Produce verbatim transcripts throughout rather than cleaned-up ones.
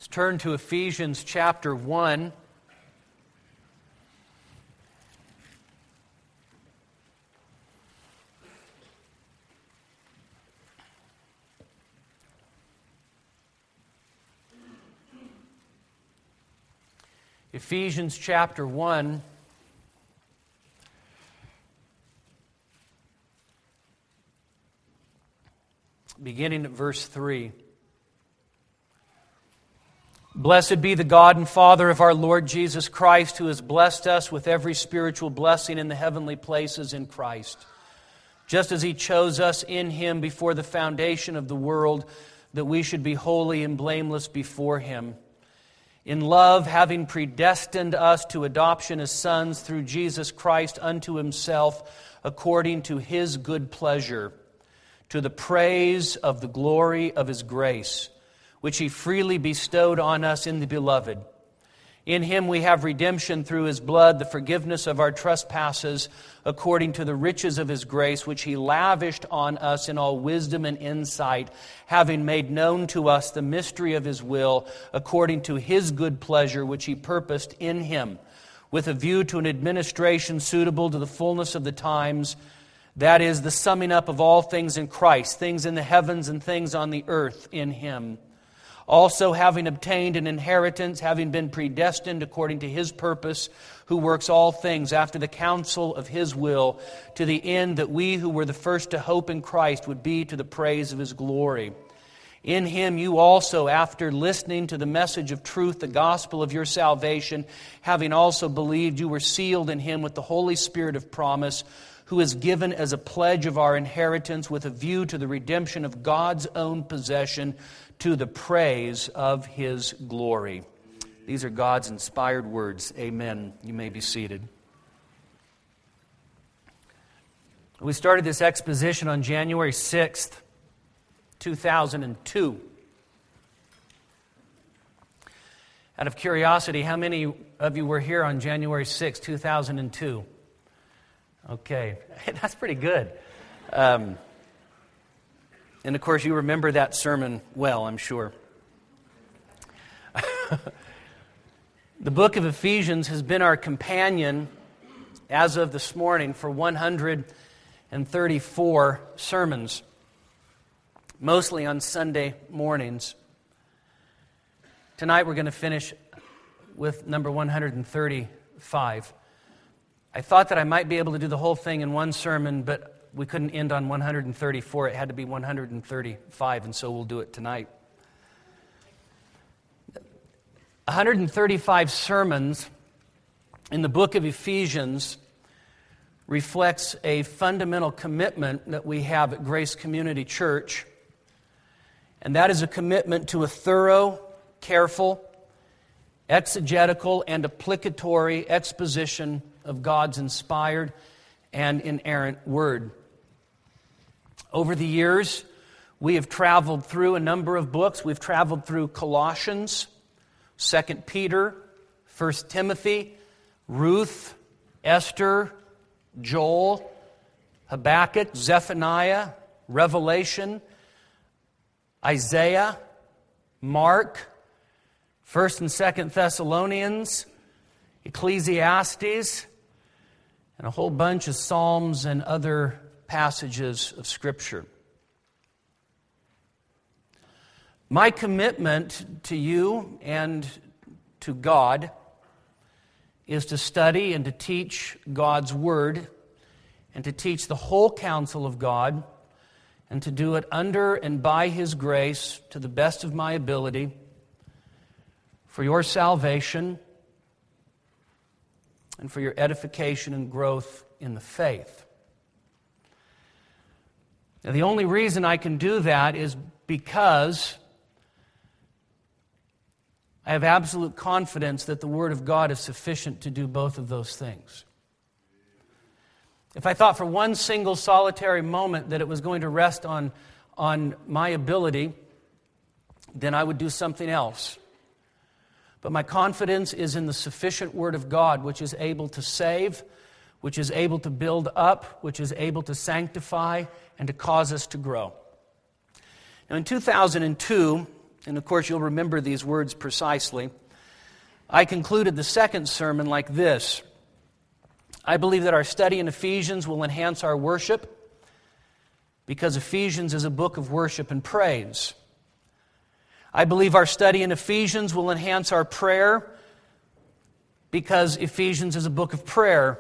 Let's turn to Ephesians chapter one. Ephesians chapter one. Beginning at verse three. Blessed be the God and Father of our Lord Jesus Christ, who has blessed us with every spiritual blessing in the heavenly places in Christ, just as He chose us in Him before the foundation of the world, that we should be holy and blameless before Him. In love, having predestined us to adoption as sons through Jesus Christ unto Himself, according to His good pleasure, to the praise of the glory of His grace, which He freely bestowed on us in the Beloved. In Him we have redemption through His blood, the forgiveness of our trespasses, according to the riches of His grace, which He lavished on us in all wisdom and insight, having made known to us the mystery of His will, according to His good pleasure, which He purposed in Him, with a view to an administration suitable to the fullness of the times, that is, the summing up of all things in Christ, things in the heavens and things on the earth in Him. Also having obtained an inheritance, having been predestined according to His purpose, who works all things after the counsel of His will, to the end that we who were the first to hope in Christ would be to the praise of His glory. In Him you also, after listening to the message of truth, the gospel of your salvation, having also believed, you were sealed in Him with the Holy Spirit of promise, who is given as a pledge of our inheritance with a view to the redemption of God's own possession, to the praise of His glory. These are God's inspired words. Amen. You may be seated. We started this exposition on January sixth, two thousand two. Out of curiosity, how many of you were here on January sixth, two thousand two? Okay, that's pretty good. Um, and of course, you remember that sermon well, I'm sure. The book of Ephesians has been our companion as of this morning for one hundred thirty-four sermons, mostly on Sunday mornings. Tonight we're going to finish with number one hundred thirty-five. I thought that I might be able to do the whole thing in one sermon, but we couldn't end on one hundred thirty-four. It had to be one hundred thirty-five, and so we'll do it tonight. one hundred thirty-five sermons in the book of Ephesians reflects a fundamental commitment that we have at Grace Community Church, and that is a commitment to a thorough, careful, exegetical, and applicatory exposition of God's inspired and inerrant Word. Over the years, we have traveled through a number of books. We've traveled through Colossians, Second Peter, First Timothy, Ruth, Esther, Joel, Habakkuk, Zephaniah, Revelation, Isaiah, Mark, First and Second Thessalonians, Ecclesiastes, and a whole bunch of Psalms and other passages of Scripture. My commitment to you and to God is to study and to teach God's Word and to teach the whole counsel of God and to do it under and by His grace to the best of my ability for your salvation and for your edification and growth in the faith. Now, the only reason I can do that is because I have absolute confidence that the Word of God is sufficient to do both of those things. If I thought for one single solitary moment that it was going to rest on, on my ability, then I would do something else. But my confidence is in the sufficient Word of God, which is able to save, which is able to build up, which is able to sanctify, and to cause us to grow. Now, in two thousand two, and of course you'll remember these words precisely, I concluded the second sermon like this. I believe that our study in Ephesians will enhance our worship because Ephesians is a book of worship and praise. I believe our study in Ephesians will enhance our prayer because Ephesians is a book of prayer.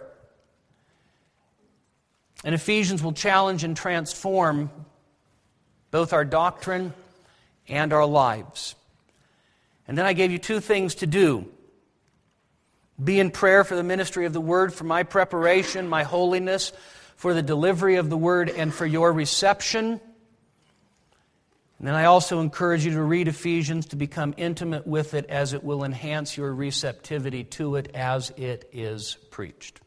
And Ephesians will challenge and transform both our doctrine and our lives. And then I gave you two things to do. Be in prayer for the ministry of the Word, for my preparation, my holiness, for the delivery of the Word, and for your reception. And then I also encourage you to read Ephesians, to become intimate with it, as it will enhance your receptivity to it as it is preached.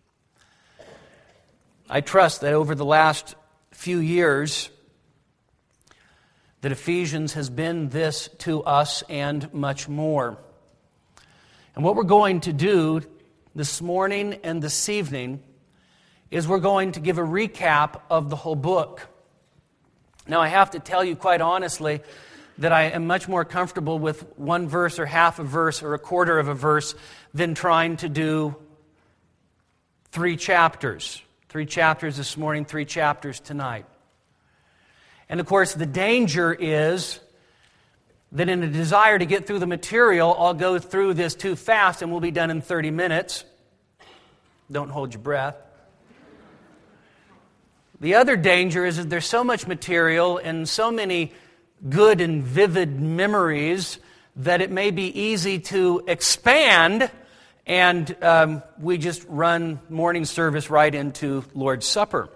I trust that over the last few years, that Ephesians has been this to us and much more. And what we're going to do this morning and this evening is we're going to give a recap of the whole book. Now, I have to tell you quite honestly that I am much more comfortable with one verse or half a verse or a quarter of a verse than trying to do three chapters. Three chapters this morning, three chapters tonight. And of course, the danger is that in a desire to get through the material, I'll go through this too fast and we'll be done in thirty minutes. Don't hold your breath. The other danger is that there's so much material and so many good and vivid memories that it may be easy to expand, and um, we just run morning service right into Lord's Supper.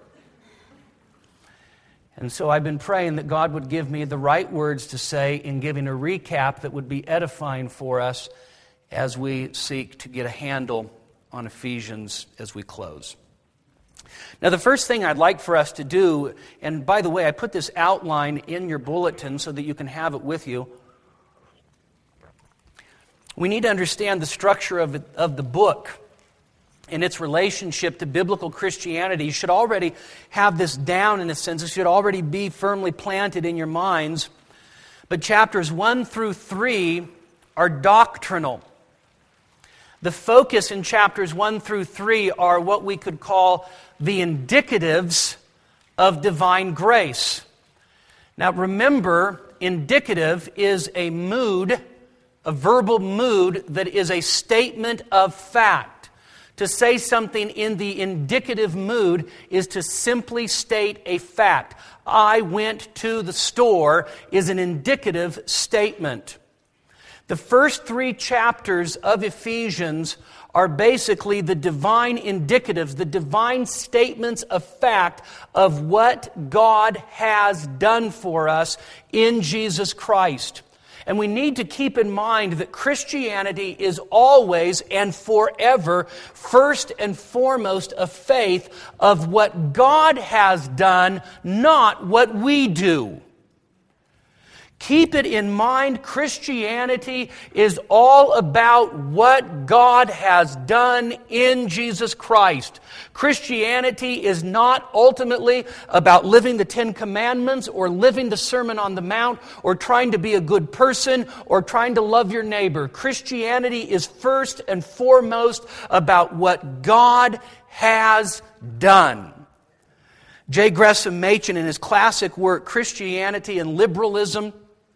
And so I've been praying that God would give me the right words to say in giving a recap that would be edifying for us as we seek to get a handle on Ephesians as we close. Now, the first thing I'd like for us to do, and by the way, I put this outline in your bulletin so that you can have it with you. We need to understand the structure of, it, of the book and its relationship to biblical Christianity. You should already have this down in a sense. It should already be firmly planted in your minds. But chapters one through three are doctrinal. The focus in chapters one through three are what we could call the indicatives of divine grace. Now remember, indicative is a mood, a verbal mood that is a statement of fact. To say something in the indicative mood is to simply state a fact. I went to the store is an indicative statement. The first three chapters of Ephesians are basically the divine indicatives, the divine statements of fact of what God has done for us in Jesus Christ. And we need to keep in mind that Christianity is always and forever first and foremost a faith of what God has done, not what we do. Keep it in mind, Christianity is all about what God has done in Jesus Christ. Christianity is not ultimately about living the Ten Commandments or living the Sermon on the Mount or trying to be a good person or trying to love your neighbor. Christianity is first and foremost about what God has done. J. Gresham Machen, in his classic work, Christianity and Liberalism,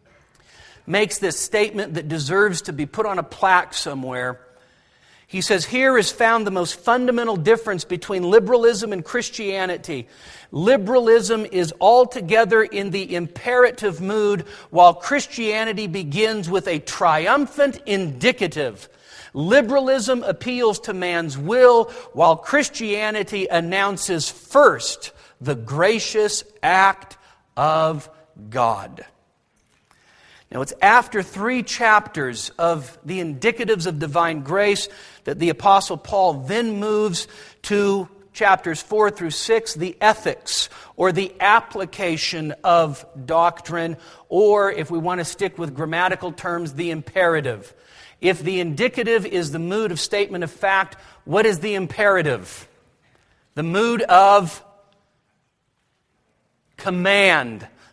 makes this statement that deserves to be put on a plaque somewhere. He says, here is found the most fundamental difference between liberalism and Christianity. Liberalism is altogether in the imperative mood, while Christianity begins with a triumphant indicative. Liberalism appeals to man's will, while Christianity announces first the gracious act of God. Now, it's after three chapters of the indicatives of divine grace that the Apostle Paul then moves to chapters four through six, the ethics, or the application of doctrine, or, if we want to stick with grammatical terms, the imperative. If the indicative is the mood of statement of fact, what is the imperative? The mood of command.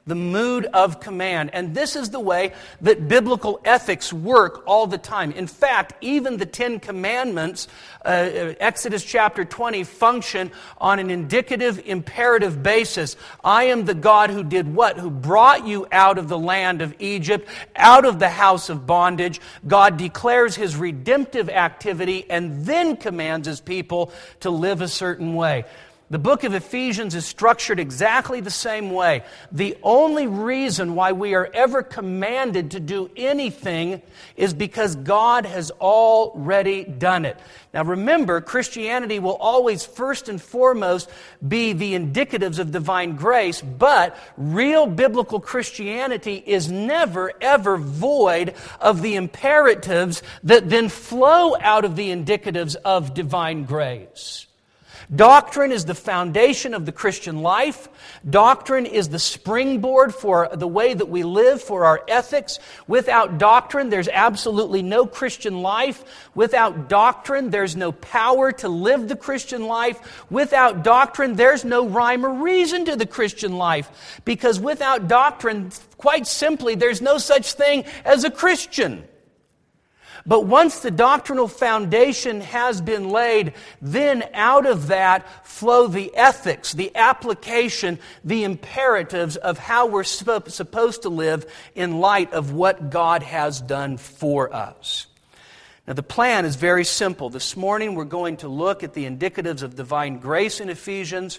the mood of command. And this is the way that biblical ethics work all the time. In fact, even the Ten Commandments, uh, Exodus chapter twenty, function on an indicative, imperative basis. I am the God who did what? Who brought you out of the land of Egypt, out of the house of bondage. God declares His redemptive activity and then commands His people to live a certain way. The book of Ephesians is structured exactly the same way. The only reason why we are ever commanded to do anything is because God has already done it. Now remember, Christianity will always first and foremost be the indicatives of divine grace, but real biblical Christianity is never ever void of the imperatives that then flow out of the indicatives of divine grace. Doctrine is the foundation of the Christian life. Doctrine is the springboard for the way that we live, for our ethics. Without doctrine, there's absolutely no Christian life. Without doctrine, there's no power to live the Christian life. Without doctrine, there's no rhyme or reason to the Christian life. Because without doctrine, quite simply, there's no such thing as a Christian. But once the doctrinal foundation has been laid, then out of that flow the ethics, the application, the imperatives of how we're supposed to live in light of what God has done for us. Now the plan is very simple. This morning we're going to look at the indicatives of divine grace in Ephesians.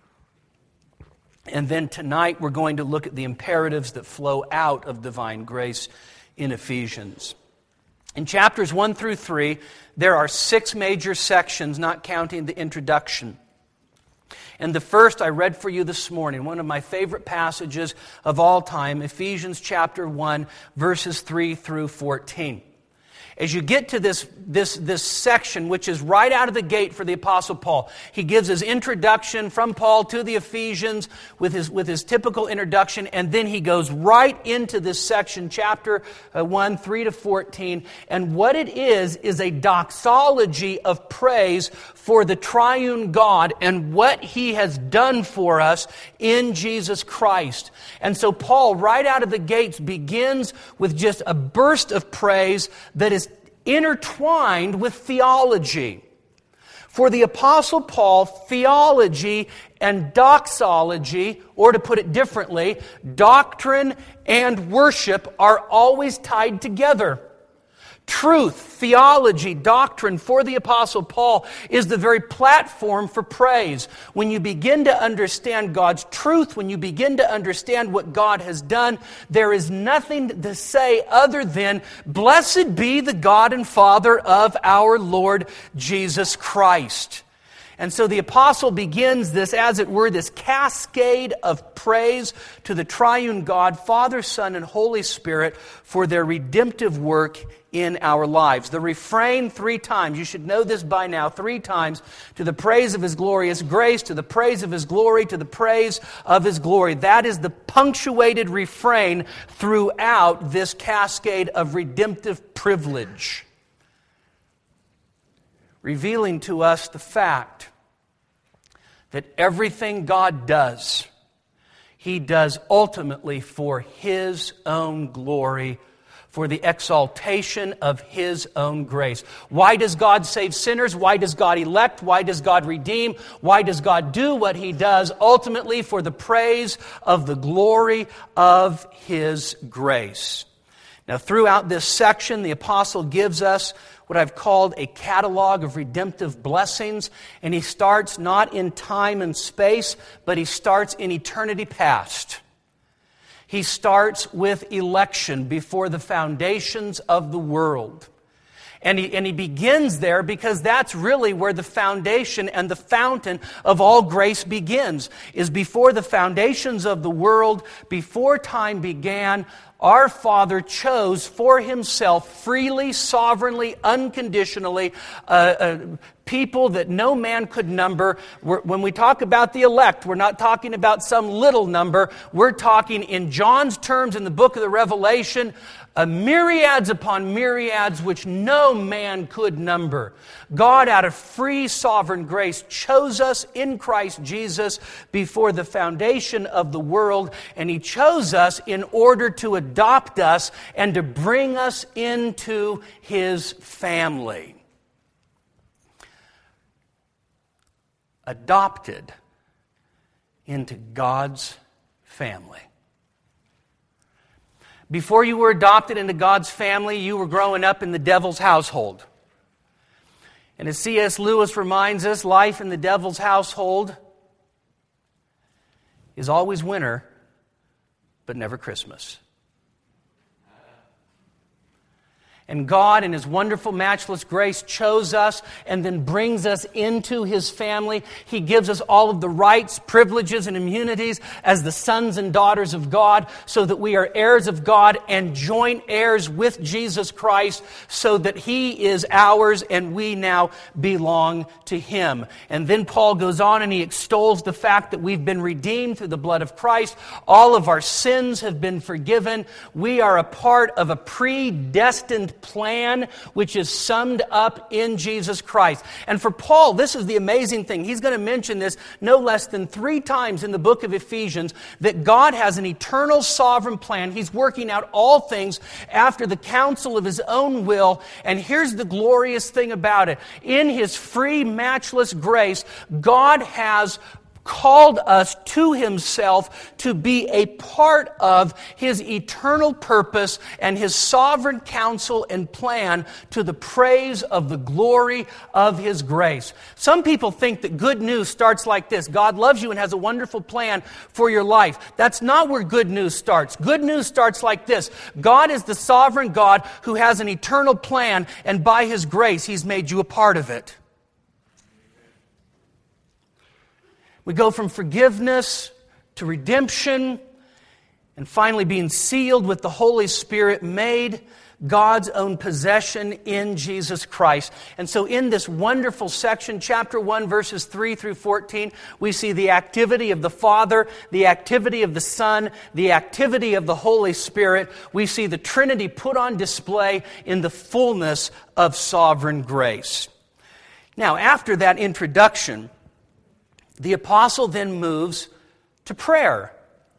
And then tonight we're going to look at the imperatives that flow out of divine grace in Ephesians. In chapters one through three, there are six major sections, not counting the introduction. And the first I read for you this morning, one of my favorite passages of all time, Ephesians chapter one, verses three through fourteen. As you get to this, this, this section, which is right out of the gate for the Apostle Paul, he gives his introduction from Paul to the Ephesians with his, with his typical introduction, and then he goes right into this section, chapter one, three to fourteen. And what it is, is a doxology of praise for the triune God and what He has done for us in Jesus Christ. And so Paul, right out of the gates, begins with just a burst of praise that is intertwined with theology. For the Apostle Paul, theology and doxology, or to put it differently, doctrine and worship are always tied together. Truth, theology, doctrine for the Apostle Paul is the very platform for praise. When you begin to understand God's truth, when you begin to understand what God has done, there is nothing to say other than, "Blessed be the God and Father of our Lord Jesus Christ." And so the apostle begins this, as it were, this cascade of praise to the triune God, Father, Son, and Holy Spirit for their redemptive work in our lives. The refrain three times, you should know this by now, three times, to the praise of His glorious grace, to the praise of His glory, to the praise of His glory. That is the punctuated refrain throughout this cascade of redemptive privilege, revealing to us the fact that everything God does, He does ultimately for His own glory, for the exaltation of His own grace. Why does God save sinners? Why does God elect? Why does God redeem? Why does God do what He does? Ultimately for the praise of the glory of His grace. Now, throughout this section, the apostle gives us what I've called a catalog of redemptive blessings, and he starts not in time and space, but he starts in eternity past. He starts with election before the foundations of the world. And he, and he begins there because that's really where the foundation and the fountain of all grace begins, is before the foundations of the world, before time began, our Father chose for Himself freely, sovereignly, unconditionally, uh, uh, people that no man could number. We're, when we talk about the elect, we're not talking about some little number. We're talking in John's terms in the book of the Revelation, a myriads upon myriads which no man could number. God, out of free sovereign grace, chose us in Christ Jesus before the foundation of the world, and He chose us in order to adopt us and to bring us into His family. Adopted into God's family. Before you were adopted into God's family, you were growing up in the devil's household. And as C S Lewis reminds us, life in the devil's household is always winter, but never Christmas. And God, in His wonderful, matchless grace, chose us and then brings us into His family. He gives us all of the rights, privileges, and immunities as the sons and daughters of God, so that we are heirs of God and joint heirs with Jesus Christ, so that He is ours and we now belong to Him. And then Paul goes on and he extols the fact that we've been redeemed through the blood of Christ. All of our sins have been forgiven. We are a part of a predestined plan which is summed up in Jesus Christ. And for Paul, this is the amazing thing. He's going to mention this no less than three times in the book of Ephesians, that God has an eternal sovereign plan. He's working out all things after the counsel of His own will. And here's the glorious thing about it. In His free, matchless grace, God has called us to Himself to be a part of His eternal purpose and His sovereign counsel and plan, to the praise of the glory of His grace. Some people think that good news starts like this: God loves you and has a wonderful plan for your life. That's not where good news starts. Good news starts like this: God is the sovereign God who has an eternal plan, and by His grace, He's made you a part of it. We go from forgiveness to redemption, and finally being sealed with the Holy Spirit, made God's own possession in Jesus Christ. And so in this wonderful section, chapter one, verses three through fourteen, we see the activity of the Father, the activity of the Son, the activity of the Holy Spirit. We see the Trinity put on display in the fullness of sovereign grace. Now, after that introduction, the apostle then moves to prayer.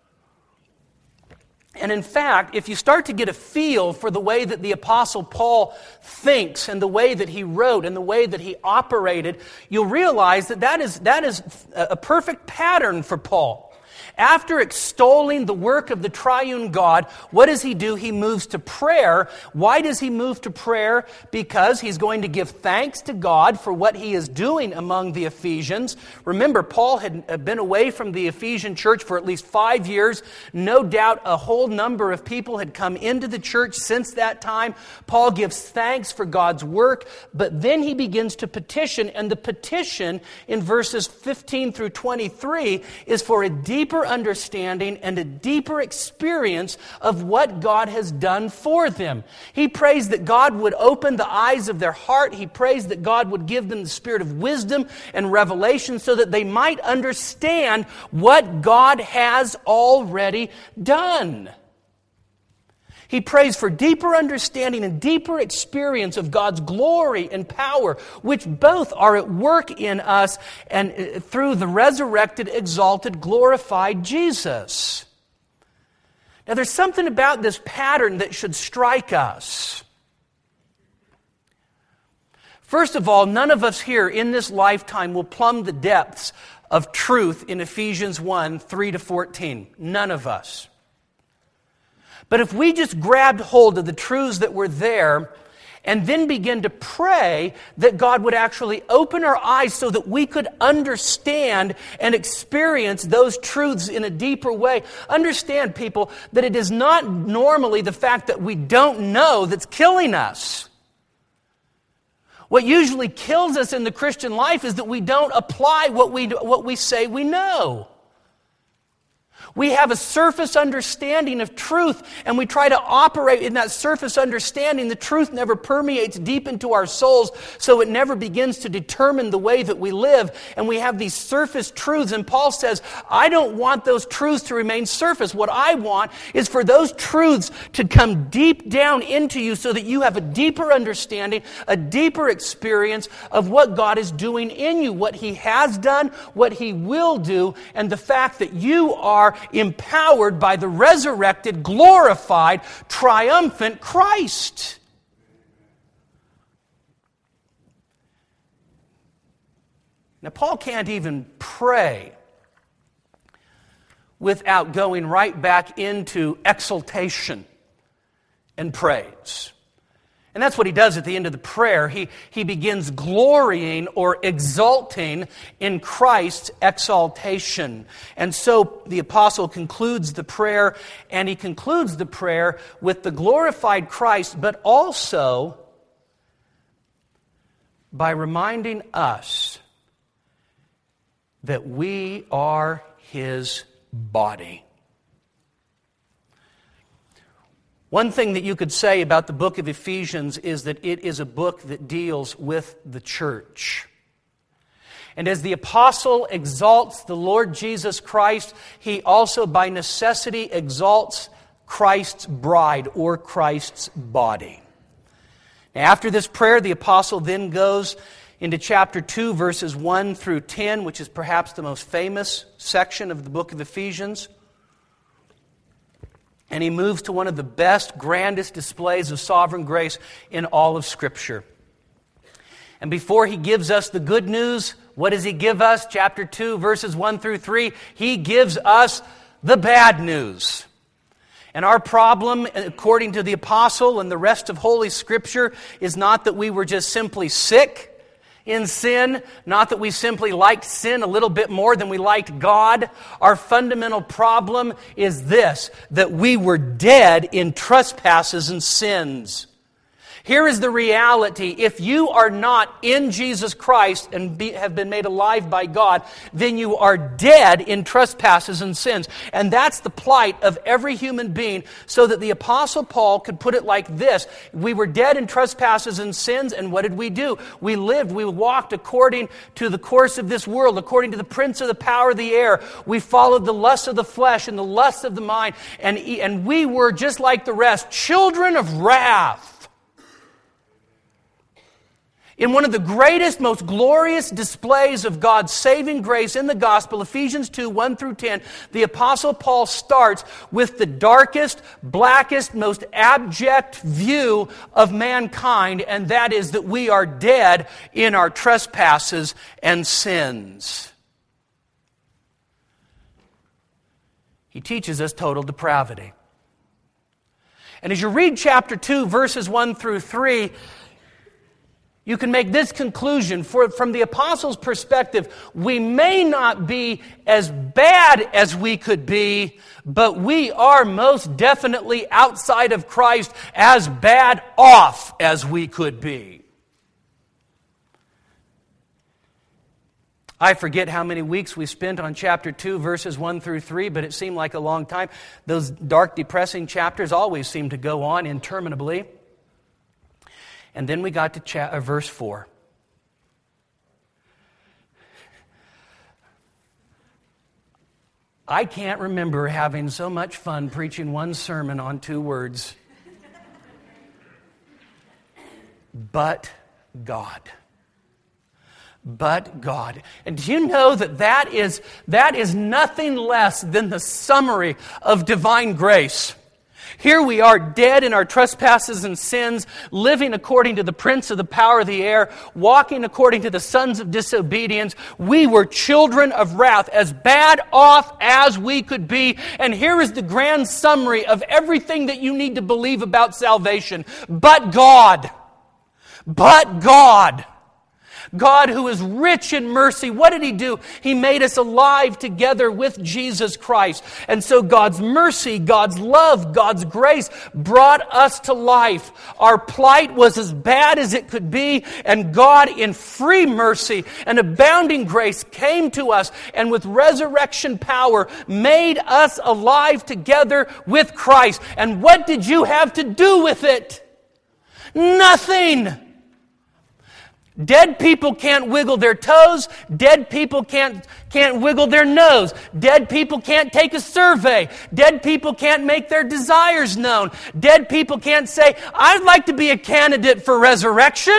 And in fact, if you start to get a feel for the way that the apostle Paul thinks and the way that he wrote and the way that he operated, you'll realize that that is, that is a perfect pattern for Paul. After extolling the work of the triune God, what does he do? He moves to prayer. Why does he move to prayer? Because he's going to give thanks to God for what He is doing among the Ephesians. Remember, Paul had been away from the Ephesian church for at least five years. No doubt a whole number of people had come into the church since that time. Paul gives thanks for God's work, but then he begins to petition, and the petition in verses fifteen through twenty-three is for a deeper understanding and a deeper experience of what God has done for them. He prays that God would open the eyes of their heart. He prays that God would give them the spirit of wisdom and revelation so that they might understand what God has already done. He prays for deeper understanding and deeper experience of God's glory and power, which both are at work in us and through the resurrected, exalted, glorified Jesus. Now, there's something about this pattern that should strike us. First of all, none of us here in this lifetime will plumb the depths of truth in Ephesians one, three to fourteen. None of us. But if we just grabbed hold of the truths that were there and then begin to pray that God would actually open our eyes so that we could understand and experience those truths in a deeper way. Understand, people, that it is not normally the fact that we don't know that's killing us. What usually kills us in the Christian life is that we don't apply what we, what we say we know. We have a surface understanding of truth, and we try to operate in that surface understanding. The truth never permeates deep into our souls, so it never begins to determine the way that we live. And we have these surface truths, and Paul says, I don't want those truths to remain surface. What I want is for those truths to come deep down into you so that you have a deeper understanding, a deeper experience of what God is doing in you, what He has done, what He will do, and the fact that you are empowered by the resurrected, glorified, triumphant Christ. Now, Paul can't even pray without going right back into exaltation and praise. And that's what he does at the end of the prayer. He, he begins glorying or exalting in Christ's exaltation. And so the apostle concludes the prayer, and he concludes the prayer with the glorified Christ, but also by reminding us that we are His body. One thing that you could say about the book of Ephesians is that it is a book that deals with the church. And as the apostle exalts the Lord Jesus Christ, he also by necessity exalts Christ's bride or Christ's body. Now, after this prayer, the apostle then goes into chapter two, verses one through ten, which is perhaps the most famous section of the book of Ephesians. And he moves to one of the best, grandest displays of sovereign grace in all of Scripture. And before he gives us the good news, what does he give us? Chapter two, verses one through three. He gives us the bad news. And our problem, according to the apostle and the rest of Holy Scripture, is not that we were just simply sick in sin, not that we simply liked sin a little bit more than we liked God. Our fundamental problem is this, that we were dead in trespasses and sins. Here is the reality. If you are not in Jesus Christ and be, have been made alive by God, then you are dead in trespasses and sins. And that's the plight of every human being, so that the Apostle Paul could put it like this. We were dead in trespasses and sins, and what did we do? We lived, we walked according to the course of this world, according to the prince of the power of the air. We followed the lusts of the flesh and the lusts of the mind, and, and we were just like the rest, children of wrath. In one of the greatest, most glorious displays of God's saving grace in the gospel, Ephesians two, one through ten, the Apostle Paul starts with the darkest, blackest, most abject view of mankind, and that is that we are dead in our trespasses and sins. He teaches us total depravity. And as you read chapter two, verses one through three, you can make this conclusion. For, from the apostle's perspective, we may not be as bad as we could be, but we are most definitely outside of Christ as bad off as we could be. I forget how many weeks we spent on chapter two, verses one through three, but it seemed like a long time. Those dark, depressing chapters always seem to go on interminably. And then we got to cha- uh, verse four. I can't remember having so much fun preaching one sermon on two words. But God. But God. And do you know that that is, that is nothing less than the summary of divine grace? Here we are, dead in our trespasses and sins, living according to the prince of the power of the air, walking according to the sons of disobedience. We were children of wrath, as bad off as we could be. And here is the grand summary of everything that you need to believe about salvation. But God. But God. God who is rich in mercy, what did He do? He made us alive together with Jesus Christ. And so God's mercy, God's love, God's grace brought us to life. Our plight was as bad as it could be, and God in free mercy and abounding grace came to us and with resurrection power made us alive together with Christ. And what did you have to do with it? Nothing. Dead people can't wiggle their toes. Dead people can't, can't wiggle their nose. Dead people can't take a survey. Dead people can't make their desires known. Dead people can't say, I'd like to be a candidate for resurrection.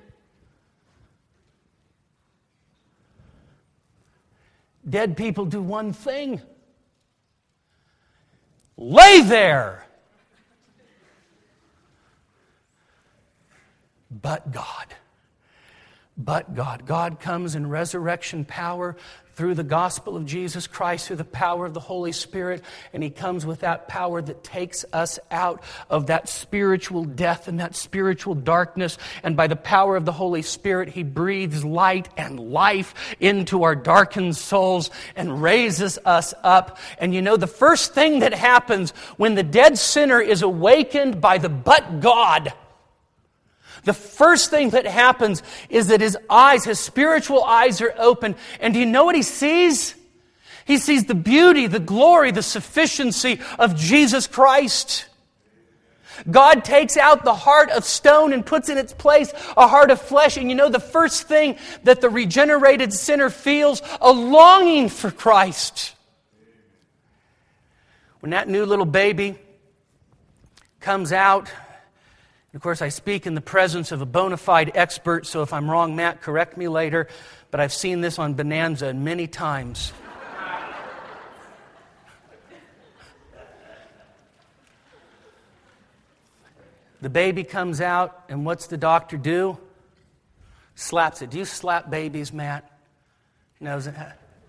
Dead people do one thing. Lay there. But God. But God. God comes in resurrection power through the gospel of Jesus Christ, through the power of the Holy Spirit, and He comes with that power that takes us out of that spiritual death and that spiritual darkness, and by the power of the Holy Spirit, He breathes light and life into our darkened souls and raises us up. And you know, the first thing that happens when the dead sinner is awakened by the but God, the first thing that happens is that his eyes, his spiritual eyes are open. And do you know what he sees? He sees the beauty, the glory, the sufficiency of Jesus Christ. God takes out the heart of stone and puts in its place a heart of flesh. And you know the first thing that the regenerated sinner feels? A longing for Christ. When that new little baby comes out, and of course, I speak in the presence of a bona fide expert, so if I'm wrong, Matt, correct me later. But I've seen this on Bonanza many times. The baby comes out, and what's the doctor do? Slaps it. Do you slap babies, Matt? Knows it.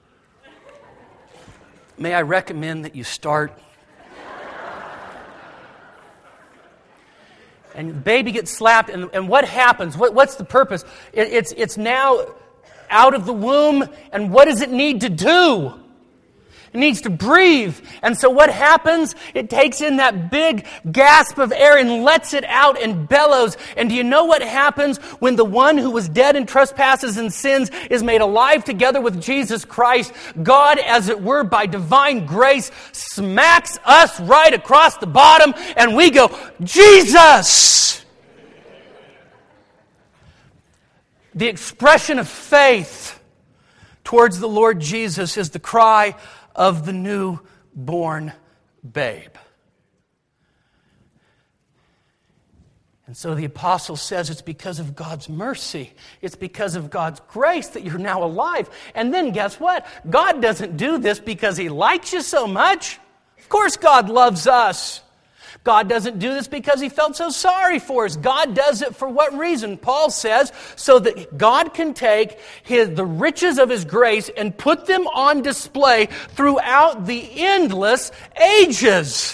May I recommend that you start? And the baby gets slapped, and, and what happens? What, what's the purpose? It, it's, it's now out of the womb, and what does it need to do? It needs to breathe. And so what happens? It takes in that big gasp of air and lets it out and bellows. And do you know what happens when the one who was dead in trespasses and sins is made alive together with Jesus Christ? God, as it were, by divine grace, smacks us right across the bottom, and we go, Jesus! The expression of faith towards the Lord Jesus is the cry of the newborn babe. And so the apostle says it's because of God's mercy. It's because of God's grace that you're now alive. And then guess what? God doesn't do this because He likes you so much. Of course God loves us. God doesn't do this because He felt so sorry for us. God does it for what reason? Paul says, so that God can take his, the riches of His grace and put them on display throughout the endless ages.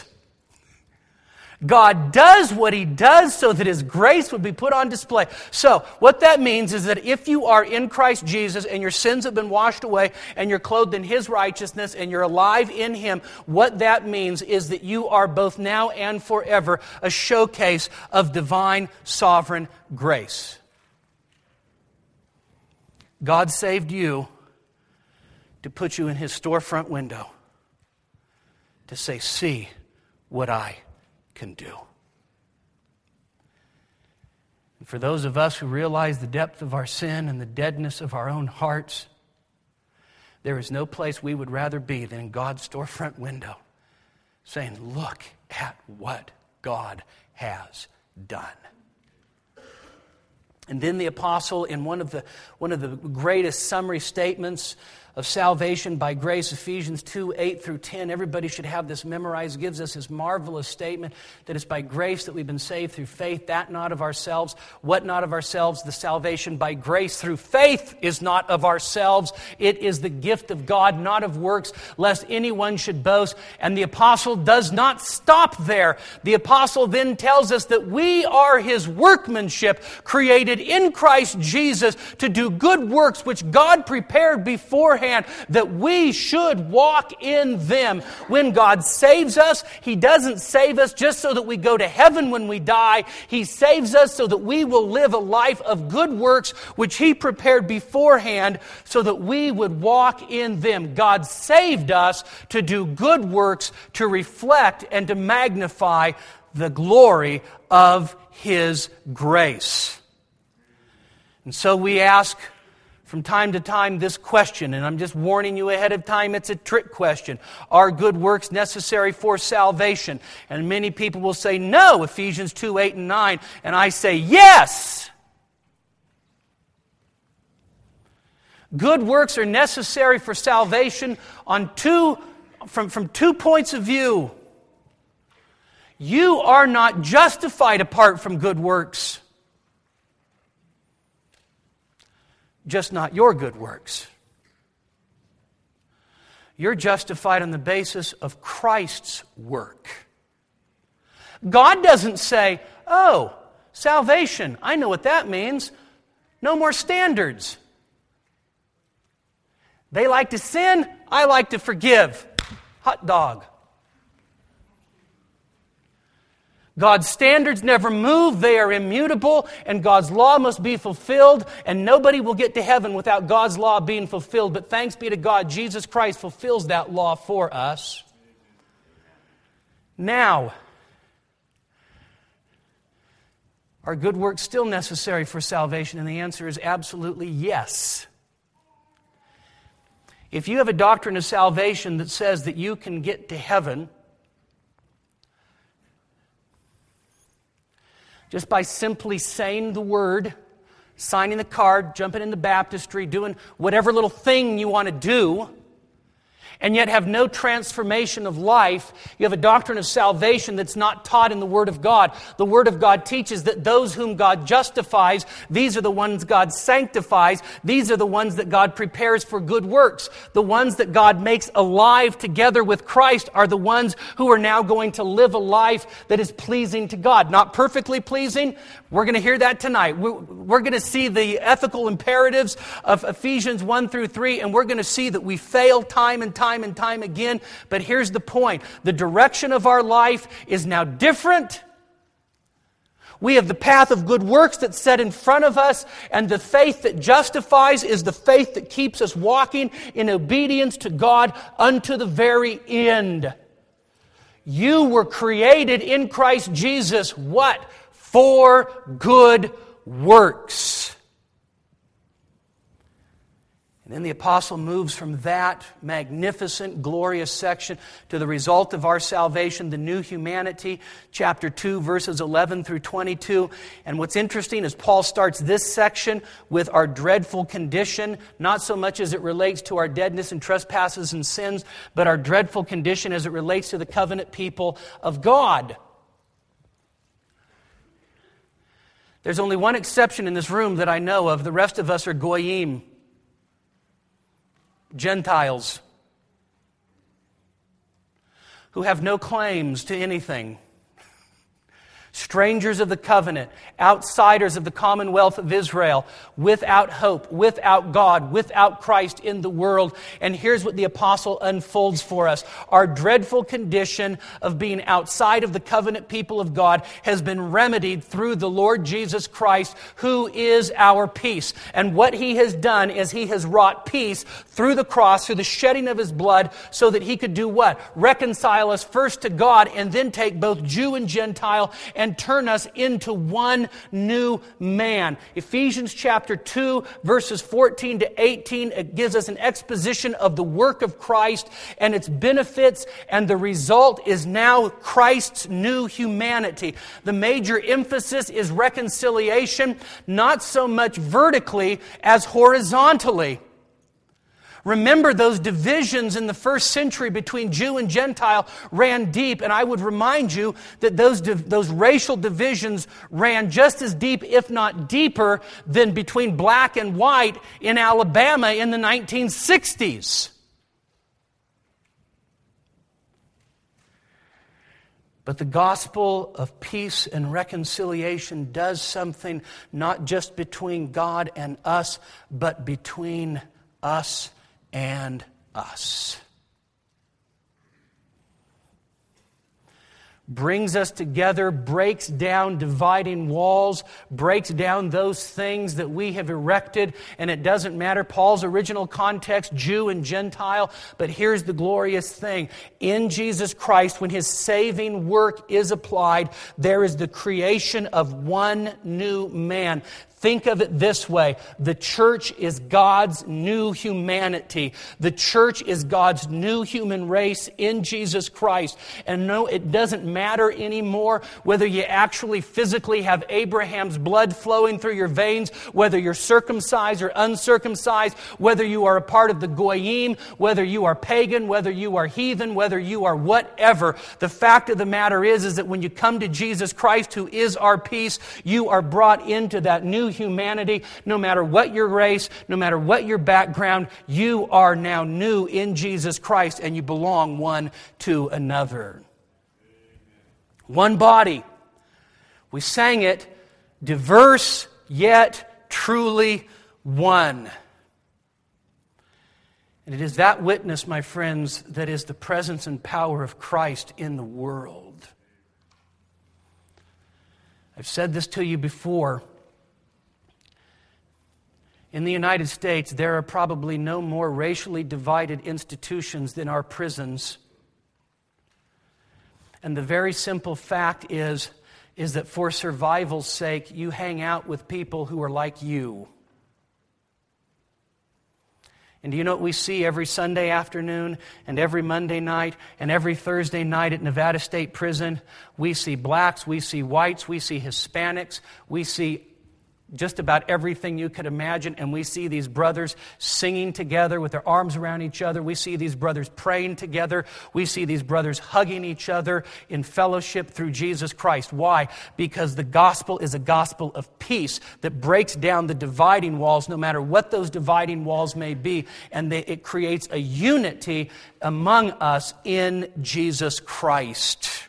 God does what He does so that His grace would be put on display. So, what that means is that if you are in Christ Jesus and your sins have been washed away and you're clothed in His righteousness and you're alive in Him, what that means is that you are both now and forever a showcase of divine sovereign grace. God saved you to put you in His storefront window to say, see what I can do. And for those of us who realize the depth of our sin and the deadness of our own hearts, there is no place we would rather be than in God's storefront window, saying, look at what God has done. And then the apostle, in one of the one of the greatest summary statements of salvation by grace, Ephesians two, eight through ten. Everybody should have this memorized. Gives us his marvelous statement that it's by grace that we've been saved through faith, that not of ourselves. What not of ourselves? The salvation by grace through faith is not of ourselves. It is the gift of God, not of works, lest anyone should boast. And the apostle does not stop there. The apostle then tells us that we are his workmanship, created in Christ Jesus to do good works which God prepared beforehand, that we should walk in them. When God saves us, he doesn't save us just so that we go to heaven when we die. He saves us so that we will live a life of good works which he prepared beforehand so that we would walk in them. God saved us to do good works, to reflect and to magnify the glory of his grace. And so we ask from time to time this question, and I'm just warning you ahead of time, it's a trick question. Are good works necessary for salvation? And many people will say no, Ephesians two, eight, and nine. And I say yes. Good works are necessary for salvation on two, from, from two points of view. You are not justified apart from good works. Just not your good works. You're justified on the basis of Christ's work. God doesn't say, oh, salvation, I know what that means. No more standards. They like to sin, I like to forgive. Hot dog. God's standards never move, they are immutable, and God's law must be fulfilled, and nobody will get to heaven without God's law being fulfilled. But thanks be to God, Jesus Christ fulfills that law for us. Now, are good works still necessary for salvation? And the answer is absolutely yes. If you have a doctrine of salvation that says that you can get to heaven just by simply saying the word, signing the card, jumping into baptistry, doing whatever little thing you want to do, and yet have no transformation of life, you have a doctrine of salvation that's not taught in the Word of God. The Word of God teaches that those whom God justifies, these are the ones God sanctifies. These are the ones that God prepares for good works. The ones that God makes alive together with Christ are the ones who are now going to live a life that is pleasing to God. Not perfectly pleasing. We're going to hear that tonight. We're going to see the ethical imperatives of Ephesians one through three, and we're going to see that we fail time and time and time again. But here's the point. The direction of our life is now different. We have the path of good works that's set in front of us, and the faith that justifies is the faith that keeps us walking in obedience to God unto the very end. You were created in Christ Jesus, what? For good works. And then the apostle moves from that magnificent, glorious section to the result of our salvation, the new humanity, chapter two, verses eleven through twenty-two. And what's interesting is Paul starts this section with our dreadful condition, not so much as it relates to our deadness and trespasses and sins, but our dreadful condition as it relates to the covenant people of God. There's only one exception in this room that I know of. The rest of us are goyim. Gentiles who have no claims to anything. Strangers of the covenant, outsiders of the commonwealth of Israel, without hope, without God, without Christ in the world. And here's what the apostle unfolds for us. Our dreadful condition of being outside of the covenant people of God has been remedied through the Lord Jesus Christ, who is our peace. And what He has done is He has wrought peace through the cross, through the shedding of His blood, so that He could do what? Reconcile us first to God, and then take both Jew and Gentile and and turn us into one new man. Ephesians chapter two, verses fourteen to eighteen, it gives us an exposition of the work of Christ and its benefits, and the result is now Christ's new humanity. The major emphasis is reconciliation, not so much vertically as horizontally. Remember, those divisions in the first century between Jew and Gentile ran deep, and I would remind you that those, div- those racial divisions ran just as deep, if not deeper, than between black and white in Alabama in the nineteen sixties. But the gospel of peace and reconciliation does something not just between God and us, but between us and us. Brings us together, breaks down dividing walls, breaks down those things that we have erected, and it doesn't matter Paul's original context, Jew and Gentile, but here's the glorious thing. In Jesus Christ, when His saving work is applied, there is the creation of one new man. Think of it this way. The church is God's new humanity. The church is God's new human race in Jesus Christ. And no, it doesn't matter anymore whether you actually physically have Abraham's blood flowing through your veins, whether you're circumcised or uncircumcised, whether you are a part of the Goyim, whether you are pagan, whether you are heathen, whether you are whatever. The fact of the matter is, is that when you come to Jesus Christ, who is our peace, you are brought into that new humanity. No matter what your race, no matter what your background, you are now new in Jesus Christ, and you belong one to another. One body. We sang it, diverse yet truly one. And it is that witness, my friends, that is the presence and power of Christ in the world. I've said this to you before. In the United States, there are probably no more racially divided institutions than our prisons. And the very simple fact is, is that for survival's sake, you hang out with people who are like you. And do you know what we see every Sunday afternoon and every Monday night and every Thursday night at Nevada State Prison? We see blacks, we see whites, we see Hispanics, we see just about everything you could imagine, and we see these brothers singing together with their arms around each other. We see these brothers praying together. We see these brothers hugging each other in fellowship through Jesus Christ. Why? Because the gospel is a gospel of peace that breaks down the dividing walls, no matter what those dividing walls may be, and they, it creates a unity among us in Jesus Christ.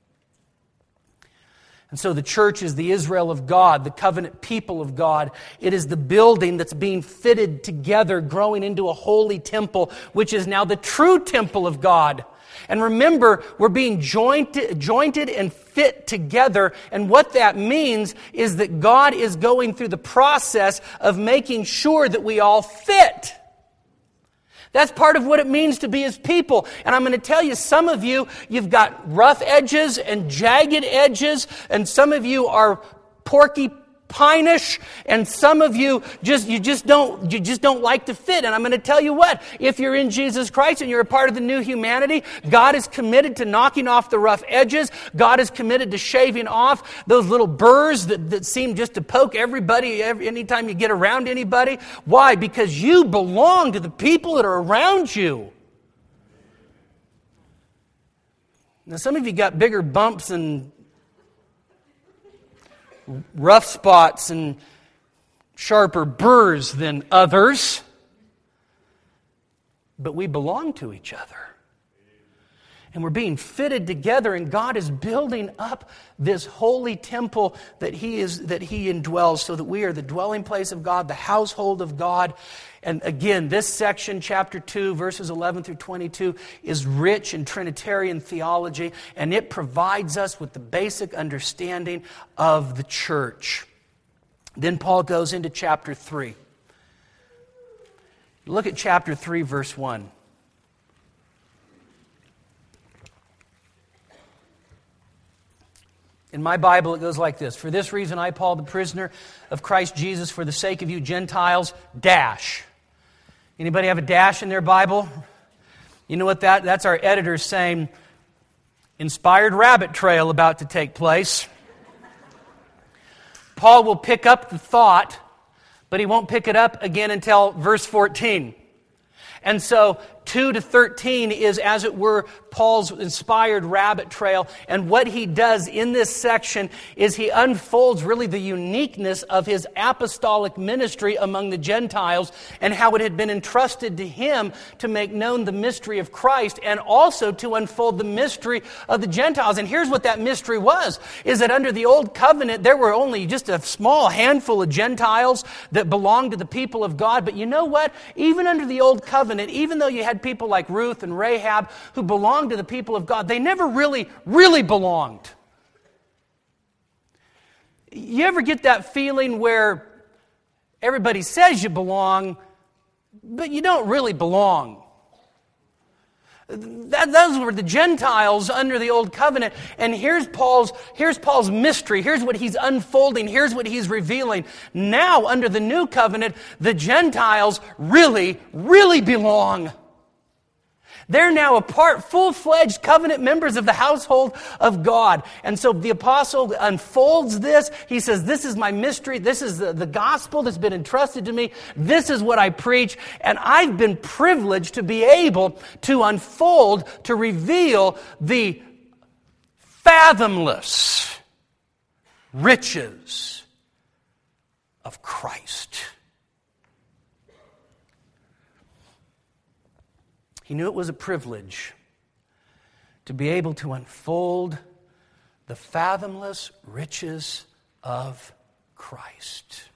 And so the church is the Israel of God, the covenant people of God. It is the building that's being fitted together, growing into a holy temple, which is now the true temple of God. And remember, we're being jointed, jointed and fit together. And what that means is that God is going through the process of making sure that we all fit. That's part of what it means to be His people. And I'm going to tell you, some of you, you've got rough edges and jagged edges, and some of you are porcupine-ish, and some of you just you just don't you just don't like to fit. And I'm going to tell you what, if you're in Jesus Christ and you're a part of the new humanity, God is committed to knocking off the rough edges. God is committed to shaving off those little burrs that, that seem just to poke everybody every, anytime you get around anybody. Why? Because you belong to the people that are around you. Now, some of you got bigger bumps and rough spots and sharper burrs than others, but we belong to each other. And we're being fitted together, and God is building up this holy temple that He is that He indwells, so that we are the dwelling place of God, the household of God. And again, this section, chapter two, verses eleven through twenty-two, is rich in Trinitarian theology, and it provides us with the basic understanding of the church. Then Paul goes into chapter three. Look at chapter three, verse one. In my Bible, it goes like this. For this reason, I, Paul, the prisoner of Christ Jesus, for the sake of you Gentiles, dash. Anybody have a dash in their Bible? You know what that, that's our editor saying, inspired rabbit trail about to take place. Paul will pick up the thought, but he won't pick it up again until verse fourteen. And so two to thirteen is, as it were, Paul's inspired rabbit trail. And what he does in this section is he unfolds really the uniqueness of his apostolic ministry among the Gentiles and how it had been entrusted to him to make known the mystery of Christ and also to unfold the mystery of the Gentiles. And here's what that mystery was, is that under the Old Covenant, there were only just a small handful of Gentiles that belonged to the people of God. But you know what? Even under the Old Covenant, even though you had people like Ruth and Rahab who belonged to the people of God, they never really, really belonged. You ever get that feeling where everybody says you belong, but you don't really belong? That, those were the Gentiles under the Old Covenant. And here's Paul's, here's Paul's mystery. Here's what he's unfolding. Here's what he's revealing. Now, under the New Covenant, the Gentiles really, really belong. They're now a part, full-fledged covenant members of the household of God. And so the apostle unfolds this. He says, this is my mystery. This is the, the gospel that's been entrusted to me. This is what I preach. And I've been privileged to be able to unfold, to reveal the fathomless riches of Christ. He knew it was a privilege to be able to unfold the fathomless riches of Christ.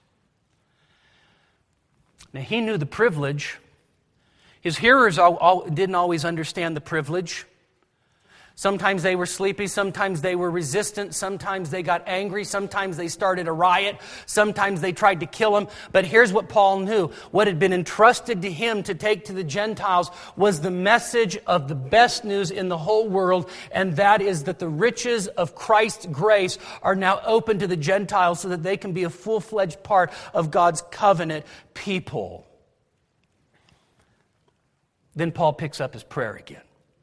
Now, he knew the privilege. His hearers all, all, didn't always understand the privilege. Sometimes they were sleepy, sometimes they were resistant, sometimes they got angry, sometimes they started a riot, sometimes they tried to kill him. But here's what Paul knew. What had been entrusted to him to take to the Gentiles was the message of the best news in the whole world, and that is that the riches of Christ's grace are now open to the Gentiles so that they can be a full-fledged part of God's covenant people. Then Paul picks up his prayer again.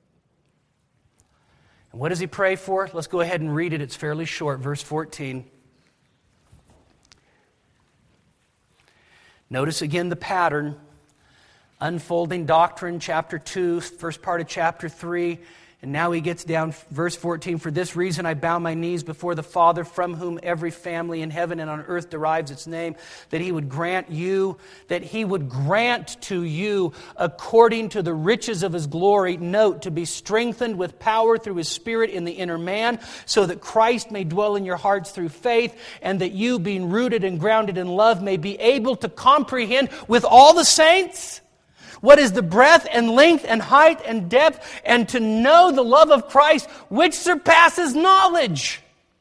What does he pray for? Let's go ahead and read it. It's fairly short. Verse fourteen. Notice again the pattern. Unfolding doctrine, chapter two, first part of chapter three. And now he gets down, verse fourteen, for this reason I bow my knees before the Father, from whom every family in heaven and on earth derives its name, that he would grant you, that he would grant to you, according to the riches of his glory, note, to be strengthened with power through his Spirit in the inner man, so that Christ may dwell in your hearts through faith, and that you, being rooted and grounded in love, may be able to comprehend with all the saints what is the breadth and length and height and depth, and to know the love of Christ, which surpasses knowledge,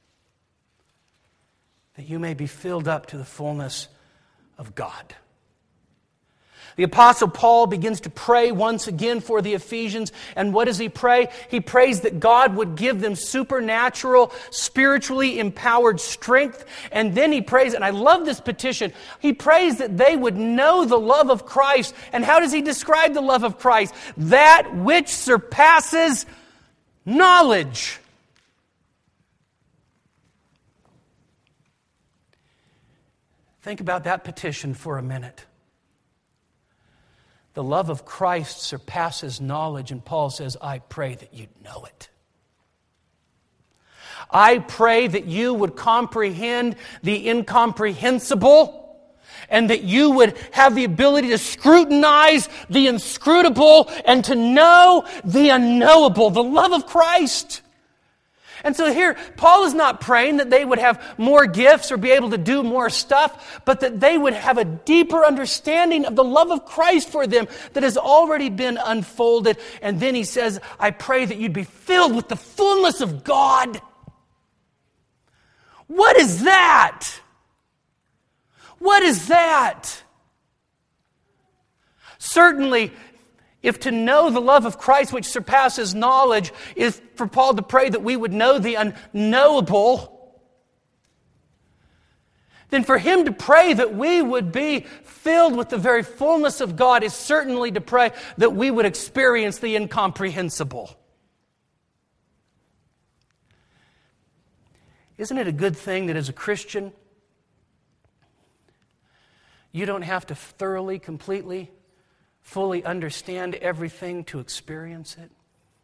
that you may be filled up to the fullness of God. The Apostle Paul begins to pray once again for the Ephesians. And what does he pray? He prays that God would give them supernatural, spiritually empowered strength. And then he prays, and I love this petition, he prays that they would know the love of Christ. And how does he describe the love of Christ? That which surpasses knowledge. Think about that petition for a minute. The love of Christ surpasses knowledge, and Paul says, I pray that you'd know it. I pray that you would comprehend the incomprehensible, and that you would have the ability to scrutinize the inscrutable and to know the unknowable, the love of Christ. And so here, Paul is not praying that they would have more gifts or be able to do more stuff, but that they would have a deeper understanding of the love of Christ for them that has already been unfolded. And then he says, I pray that you'd be filled with the fullness of God. What is that? What is that? Certainly, if to know the love of Christ which surpasses knowledge is for Paul to pray that we would know the unknowable, then for him to pray that we would be filled with the very fullness of God is certainly to pray that we would experience the incomprehensible. Isn't it a good thing that as a Christian, you don't have to thoroughly, completely fully understand everything to experience it?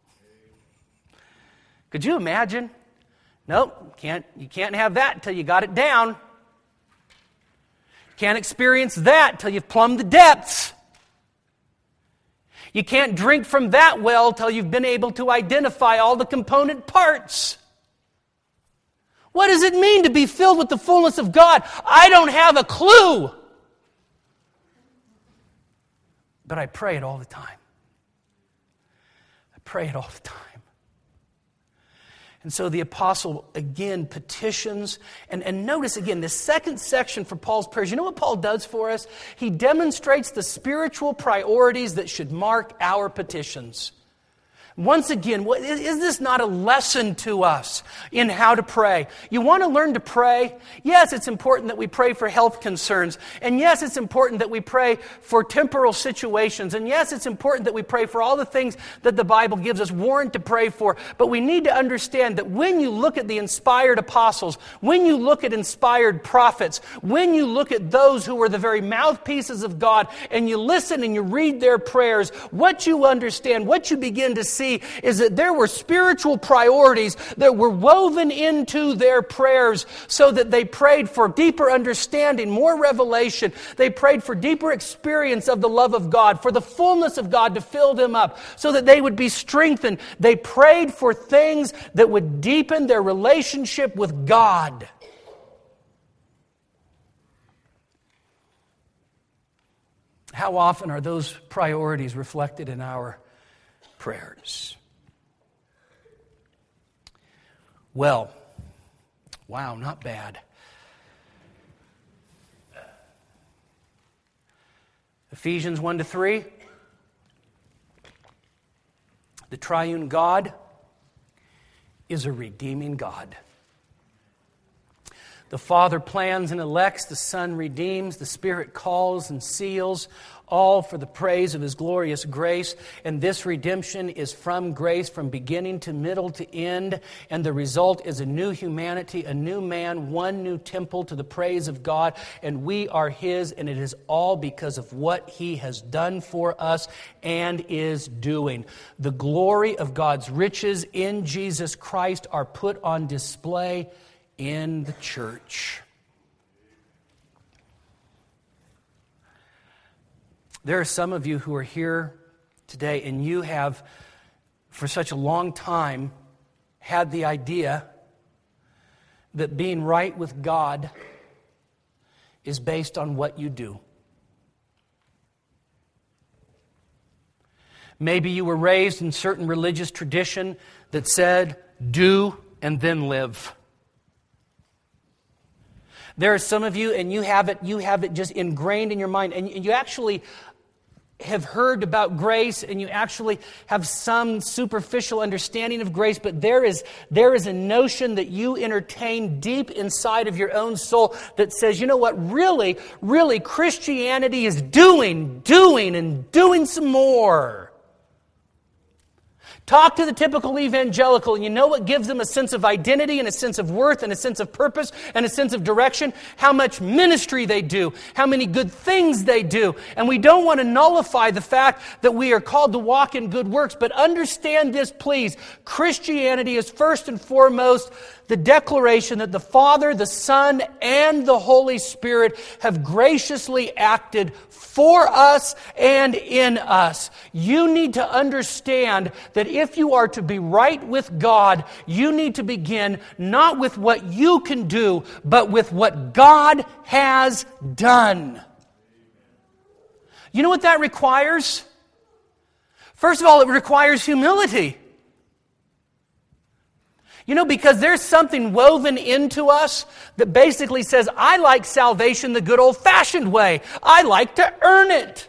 Could you imagine? Nope, can't, you can't have that until you got it down. Can't experience that till you've plumbed the depths. You can't drink from that well till you've been able to identify all the component parts. What does it mean to be filled with the fullness of God? I don't have a clue. But I pray it all the time. I pray it all the time. And so the apostle again petitions, and, and notice again, the second section for Paul's prayers, you know what Paul does for us? He demonstrates the spiritual priorities that should mark our petitions. Once again, is this not a lesson to us in how to pray? You want to learn to pray? Yes, it's important that we pray for health concerns. And yes, it's important that we pray for temporal situations. And yes, it's important that we pray for all the things that the Bible gives us warrant to pray for. But we need to understand that when you look at the inspired apostles, when you look at inspired prophets, when you look at those who were the very mouthpieces of God, and you listen and you read their prayers, what you understand, what you begin to see is that there were spiritual priorities that were woven into their prayers so that they prayed for deeper understanding, more revelation. They prayed for deeper experience of the love of God, for the fullness of God to fill them up so that they would be strengthened. They prayed for things that would deepen their relationship with God. How often are those priorities reflected in our prayers? Well, wow, not bad. Ephesians one to three. The triune God is a redeeming God. The Father plans and elects, the Son redeems, the Spirit calls and seals, all for the praise of His glorious grace. And this redemption is from grace, from beginning to middle to end. And the result is a new humanity, a new man, one new temple to the praise of God. And we are His, and it is all because of what He has done for us and is doing. The glory of God's riches in Jesus Christ are put on display in the church. There are some of you who are here today, and you have, for such a long time, had the idea that being right with God is based on what you do. Maybe you were raised in certain religious tradition that said, do and then live. There are some of you, and you have it, you have it just ingrained in your mind, and you actually have heard about grace, and you actually have some superficial understanding of grace, but there is, there is a notion that you entertain deep inside of your own soul that says, you know what, really, really, Christianity is doing, doing, and doing some more. Talk to the typical evangelical, and you know what gives them a sense of identity and a sense of worth and a sense of purpose and a sense of direction? How much ministry they do, how many good things they do. And we don't want to nullify the fact that we are called to walk in good works, but understand this, please. Christianity is first and foremost the declaration that the Father, the Son, and the Holy Spirit have graciously acted for us and in us. You need to understand that if you are to be right with God, you need to begin not with what you can do, but with what God has done. You know what that requires? First of all, it requires humility. You know, because there's something woven into us that basically says, I like salvation the good old-fashioned way. I like to earn it.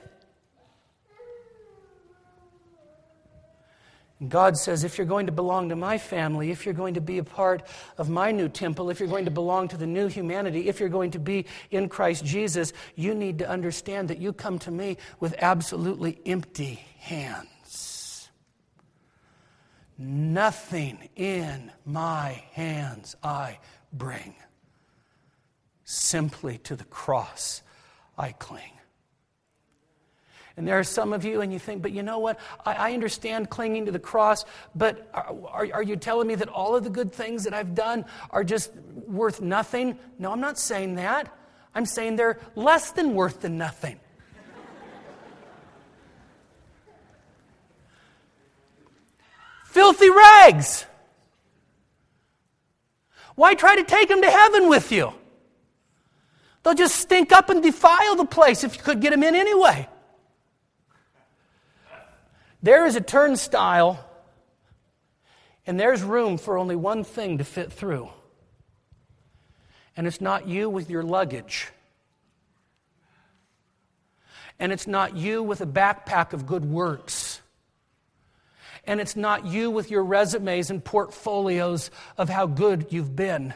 And God says, if you're going to belong to my family, if you're going to be a part of my new temple, if you're going to belong to the new humanity, if you're going to be in Christ Jesus, you need to understand that you come to me with absolutely empty hands. Nothing in my hands I bring. Simply to the cross I cling. And there are some of you, and you think, but you know what? I, I understand clinging to the cross, but are, are, are you telling me that all of the good things that I've done are just worth nothing? No, I'm not saying that. I'm saying they're less than worth than nothing. Filthy rags. Why try to take them to heaven with you? They'll just stink up and defile the place if you could get them in anyway. There is a turnstile, and there's room for only one thing to fit through. And it's not you with your luggage. And it's not you with a backpack of good works. And it's not you with your resumes and portfolios of how good you've been.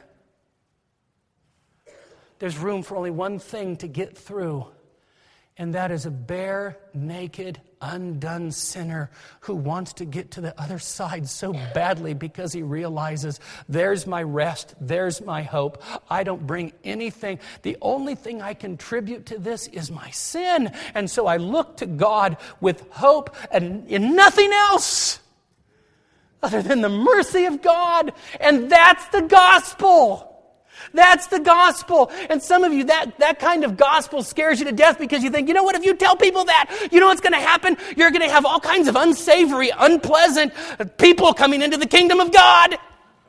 There's room for only one thing to get through, and that is a bare, naked, undone sinner who wants to get to the other side so badly because he realizes, there's my rest, there's my hope. I don't bring anything. The only thing I contribute to this is my sin. And so I look to God with hope and in nothing else other than the mercy of God. And that's the gospel. That's the gospel. And some of you, that, that kind of gospel scares you to death because you think, you know what, if you tell people that, you know what's going to happen? You're going to have all kinds of unsavory, unpleasant people coming into the kingdom of God.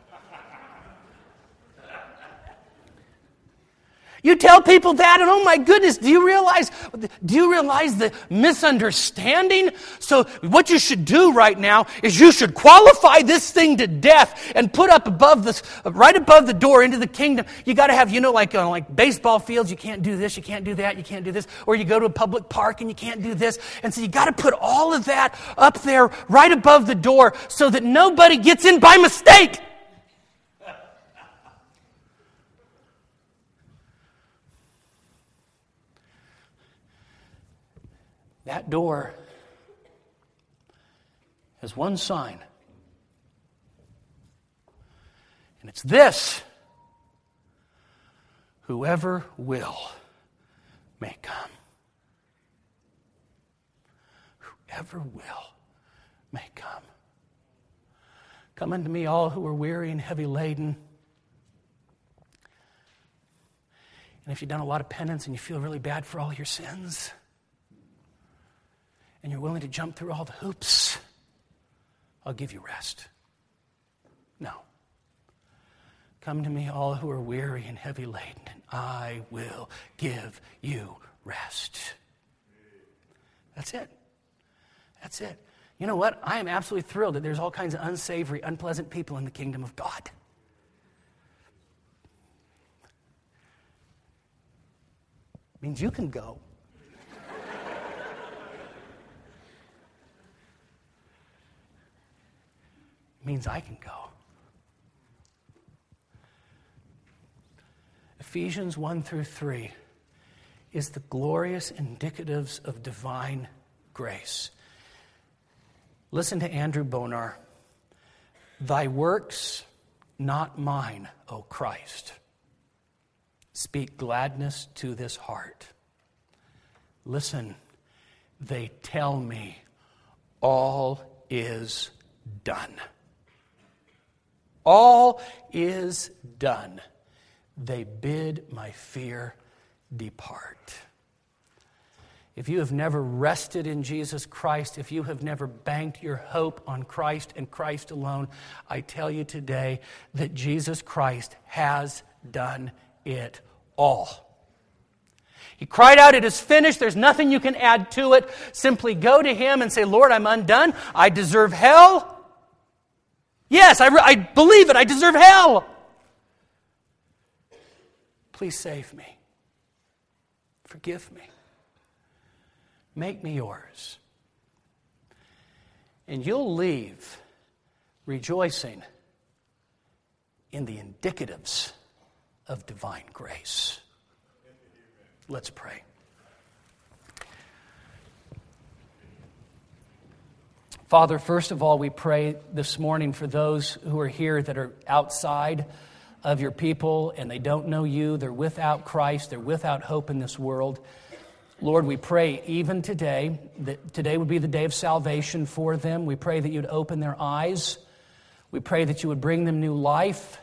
You tell people that, and oh my goodness, do you realize, do you realize the misunderstanding? So what you should do right now is you should qualify this thing to death and put up above this, right above the door into the kingdom. You got to have, you know, like uh, like baseball fields, you can't do this, you can't do that, you can't do this. Or you go to a public park and you can't do this. And so you got to put all of that up there right above the door so that nobody gets in by mistake. That door has one sign. And it's this: whoever will may come. Whoever will may come. Come unto me, all who are weary and heavy laden. And if you've done a lot of penance and you feel really bad for all your sins, and you're willing to jump through all the hoops, I'll give you rest. No. Come to me, all who are weary and heavy laden, and I will give you rest. That's it. That's it. You know what? I am absolutely thrilled that there's all kinds of unsavory, unpleasant people in the kingdom of God. It means you can go. Means I can go. Ephesians one through three is the glorious indicatives of divine grace. Listen to Andrew Bonar. Thy works, not mine, O Christ. Speak gladness to this heart. Listen, they tell me all is done. All is done. They bid my fear depart. If you have never rested in Jesus Christ, if you have never banked your hope on Christ and Christ alone, I tell you today that Jesus Christ has done it all. He cried out, it is finished. There's nothing you can add to it. Simply go to Him and say, Lord, I'm undone. I deserve hell. Yes, I, I believe it. I deserve hell. Please save me. Forgive me. Make me yours. And you'll leave rejoicing in the indicatives of divine grace. Let's pray. Father, first of all, we pray this morning for those who are here that are outside of your people and they don't know you. They're without Christ. They're without hope in this world. Lord, we pray even today that today would be the day of salvation for them. We pray that you'd open their eyes. We pray that you would bring them new life.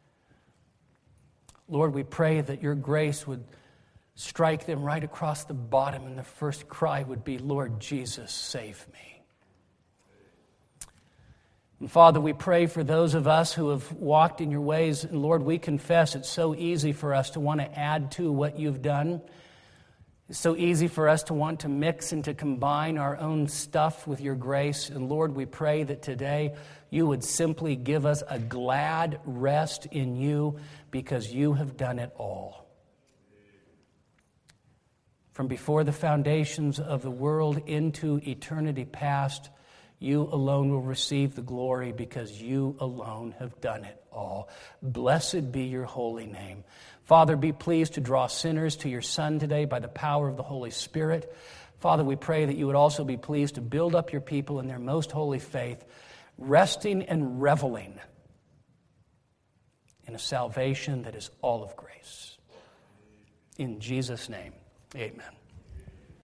Lord, we pray that your grace would strike them right across the bottom, and the first cry would be, Lord Jesus, save me. And Father, we pray for those of us who have walked in your ways. And Lord, we confess it's so easy for us to want to add to what you've done. It's so easy for us to want to mix and to combine our own stuff with your grace. And Lord, we pray that today you would simply give us a glad rest in you because you have done it all. From before the foundations of the world into eternity past, you alone will receive the glory because you alone have done it all. Blessed be your holy name. Father, be pleased to draw sinners to your Son today by the power of the Holy Spirit. Father, we pray that you would also be pleased to build up your people in their most holy faith, resting and reveling in a salvation that is all of grace. In Jesus' name, amen.